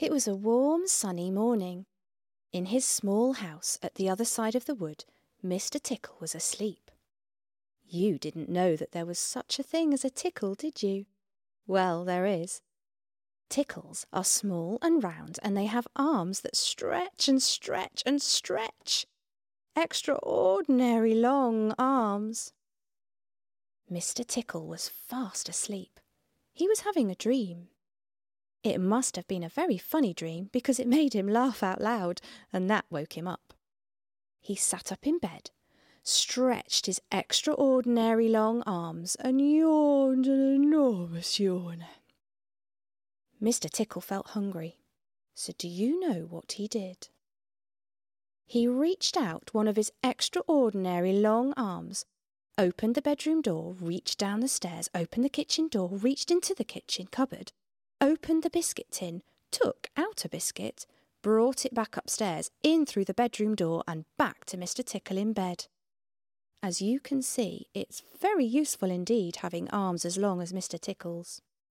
It was a warm, sunny morning. In his small house at the other side of the wood, Mr. Tickle was asleep. You didn't know that there was such a thing as a tickle, did you? Well, there is. Tickles are small and round, and they have arms that stretch and stretch and stretch. Extraordinary long arms. Mr. Tickle was fast asleep. He was having a dream. It must have been a very funny dream because it made him laugh out loud, and that woke him up. He sat up in bed, stretched his extraordinary long arms, and yawned an enormous yawn. Mr. Tickle felt hungry, so do you know what he did? He reached out one of his extraordinary long arms, opened the bedroom door, reached down the stairs, opened the kitchen door, reached into the kitchen cupboard, opened the biscuit tin, took out a biscuit, brought it back upstairs, in through the bedroom door and back to Mr. Tickle in bed. As you can see, it's very useful indeed having arms as long as Mr. Tickle's.